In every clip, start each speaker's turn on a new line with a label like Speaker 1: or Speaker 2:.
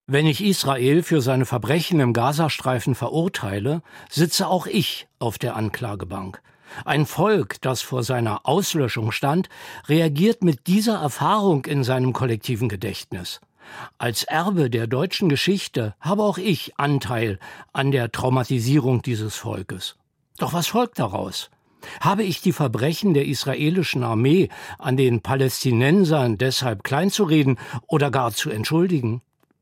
Speaker 1: Wenn ich Israel für seine Verbrechen im Gazastreifen verurteile, sitze auch ich auf der Anklagebank. Ein Volk, das vor seiner Auslöschung stand, reagiert mit dieser Erfahrung in seinem kollektiven Gedächtnis. Als Erbe der deutschen Geschichte habe auch ich Anteil an der Traumatisierung dieses Volkes. Doch was folgt daraus? Habe ich die Verbrechen der israelischen Armee an den Palästinensern deshalb kleinzureden oder gar zu entschuldigen?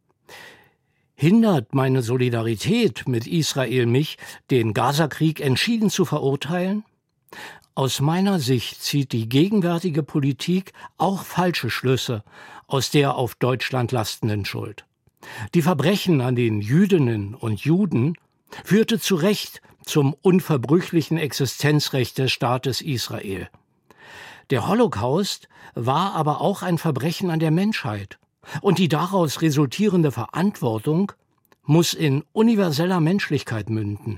Speaker 1: Hindert meine Solidarität mit Israel mich, den Gazakrieg entschieden zu verurteilen? Aus meiner Sicht zieht die gegenwärtige Politik auch falsche Schlüsse aus der auf Deutschland lastenden Schuld. Die Verbrechen an den Jüdinnen und Juden führte zu Recht zum unverbrüchlichen Existenzrecht des Staates Israel. Der Holocaust war aber auch ein Verbrechen an der Menschheit. Und die daraus resultierende Verantwortung muss in universeller Menschlichkeit münden.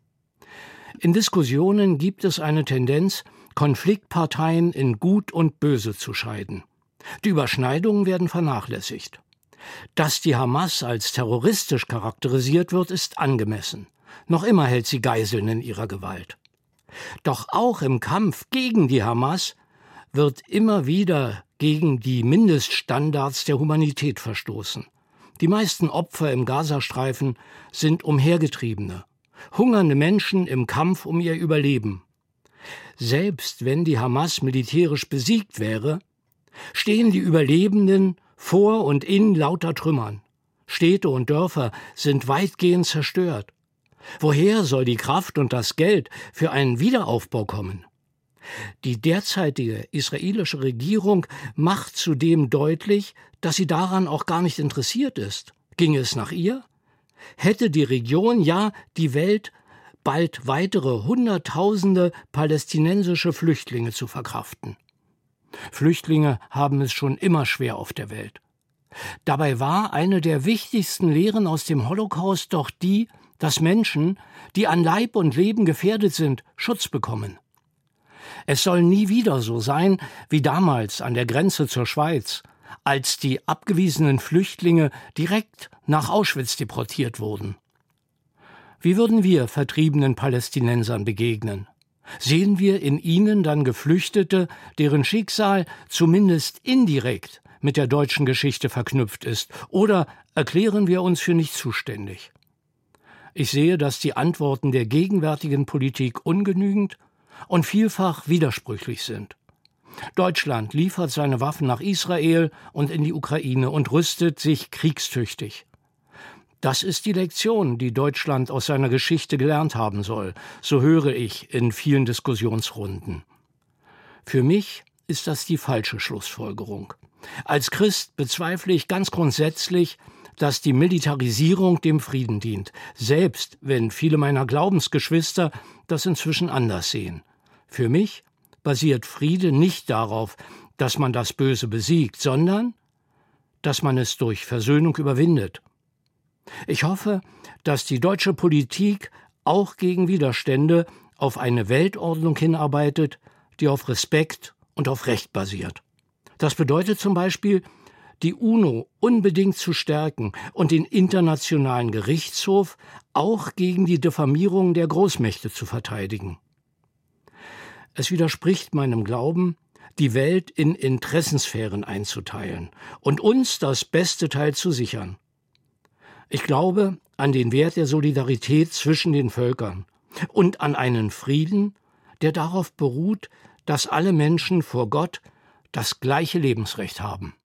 Speaker 1: In Diskussionen gibt es eine Tendenz, Konfliktparteien in Gut und Böse zu scheiden. Die Überschneidungen werden vernachlässigt. Dass die Hamas als terroristisch charakterisiert wird, ist angemessen. Noch immer hält sie Geiseln in ihrer Gewalt. Doch auch im Kampf gegen die Hamas wird immer wieder gegen die Mindeststandards der Humanität verstoßen. Die meisten Opfer im Gazastreifen sind Umhergetriebene, hungernde Menschen im Kampf um ihr Überleben. Selbst wenn die Hamas militärisch besiegt wäre, stehen die Überlebenden vor und in lauter Trümmern. Städte und Dörfer sind weitgehend zerstört. Woher soll die Kraft und das Geld für einen Wiederaufbau kommen? Die derzeitige israelische Regierung macht zudem deutlich, dass sie daran auch gar nicht interessiert ist. Ginge es nach ihr? Hätte die Region, ja die Welt, bald weitere Hunderttausende palästinensische Flüchtlinge zu verkraften. Flüchtlinge haben es schon immer schwer auf der Welt. Dabei war eine der wichtigsten Lehren aus dem Holocaust doch die, dass Menschen, die an Leib und Leben gefährdet sind, Schutz bekommen. Es soll nie wieder so sein wie damals an der Grenze zur Schweiz, als die abgewiesenen Flüchtlinge direkt nach Auschwitz deportiert wurden. Wie würden wir vertriebenen Palästinensern begegnen? Sehen wir in ihnen dann Geflüchtete, deren Schicksal zumindest indirekt mit der deutschen Geschichte verknüpft ist, oder erklären wir uns für nicht zuständig? Ich sehe, dass die Antworten der gegenwärtigen Politik ungenügend und vielfach widersprüchlich sind. Deutschland liefert seine Waffen nach Israel und in die Ukraine und rüstet sich kriegstüchtig. Das ist die Lektion, die Deutschland aus seiner Geschichte gelernt haben soll, so höre ich in vielen Diskussionsrunden. Für mich ist das die falsche Schlussfolgerung. Als Christ bezweifle ich ganz grundsätzlich, dass die Militarisierung dem Frieden dient, selbst wenn viele meiner Glaubensgeschwister das inzwischen anders sehen. Für mich basiert Friede nicht darauf, dass man das Böse besiegt, sondern dass man es durch Versöhnung überwindet. Ich hoffe, dass die deutsche Politik auch gegen Widerstände auf eine Weltordnung hinarbeitet, die auf Respekt und auf Recht basiert. Das bedeutet zum Beispiel, die UNO unbedingt zu stärken und den Internationalen Gerichtshof auch gegen die Diffamierung der Großmächte zu verteidigen. Es widerspricht meinem Glauben, die Welt in Interessensphären einzuteilen und uns das beste Teil zu sichern. Ich glaube an den Wert der Solidarität zwischen den Völkern und an einen Frieden, der darauf beruht, dass alle Menschen vor Gott das gleiche Lebensrecht haben.